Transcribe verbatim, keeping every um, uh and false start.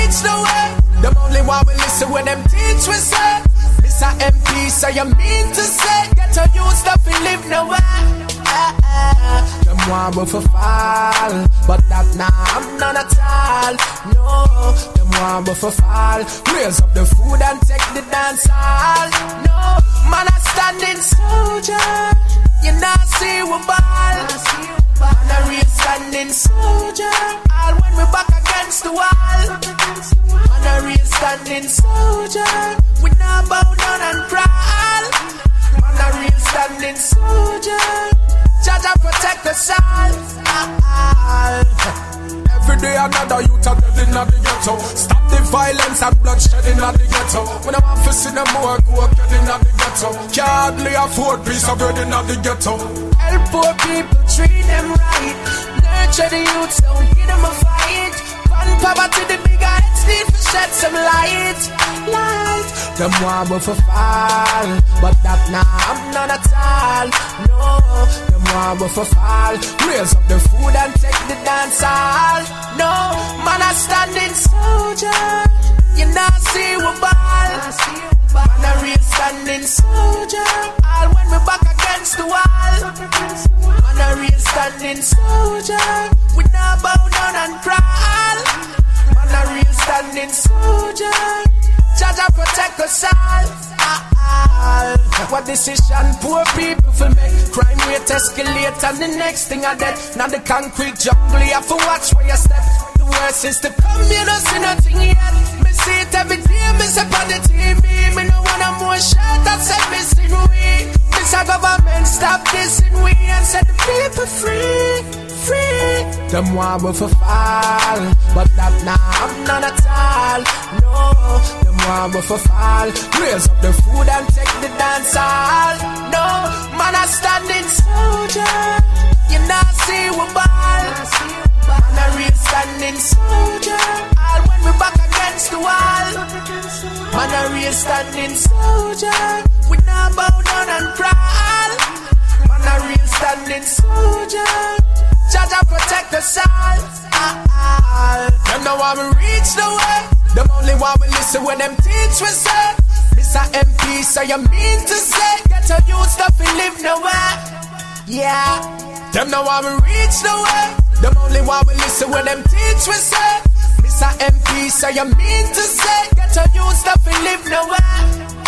reach nowhere. Them only want we listen when them teach we say. Mister M P, so you mean to say get to use stuff and live nowhere. Uh, uh. Them want we for fall, but that nah I'm none at all. No, them want we for fall. Raise up the food and take the dance hall. No, man a standing soldier. You not see we ball. Man a real standing soldier. All when we back against the wall. Man a real standing soldier. We not bow down and crawl. Man a real standing soldier. Judge and protect us all. Every day another youth are dead in the ghetto. Stop the violence and bloodshed in the ghetto. When I want to see them more go get in the ghetto. Can't hardly afford piece of bread in the ghetto. Help poor people, treat them right. Nurture the youths, don't give them a fight. Fun poverty, the bigger heads need to shed some light. Light. Them want me for fall, but that nah I'm none at all. No, them want me for fall. Raise up the food and take the dance hall. No, man a standing soldier. You not see we ball. Man a real standing soldier. All when we back against the wall. Man a real standing soldier. We not bow down and crawl. Man a real standing soldier. Judge and protect us all. all. What decision poor people for make? Crime rate escalate and the next thing I dead. Now the concrete jungle you have to watch where you step. The worst is to come, you don't see nothing yet. Me see it every day, me say on the T V. Me no want no more shit that said me sing we. Miss a government stop dissing we and set the people free, free. Them want me for fall, but that nah I'm none at all. No, them want me for fall. Raise up the food and take the dance hall. No, man a standing soldier. You not see we ball. Man a real standing soldier. All when we back against the wall. Man a real standing soldier. We not bow down and crawl. Man a real standing soldier. Judge and protect us all. Them no want me reach the way. Them only want me listen when them teach we say. Mister M P, so you mean to say get to use stuff and live nowhere. Yeah. Them no want me reach the way. Them only want me listen when them teach we say. Mister M P, so you mean to say get to use stuff and live nowhere.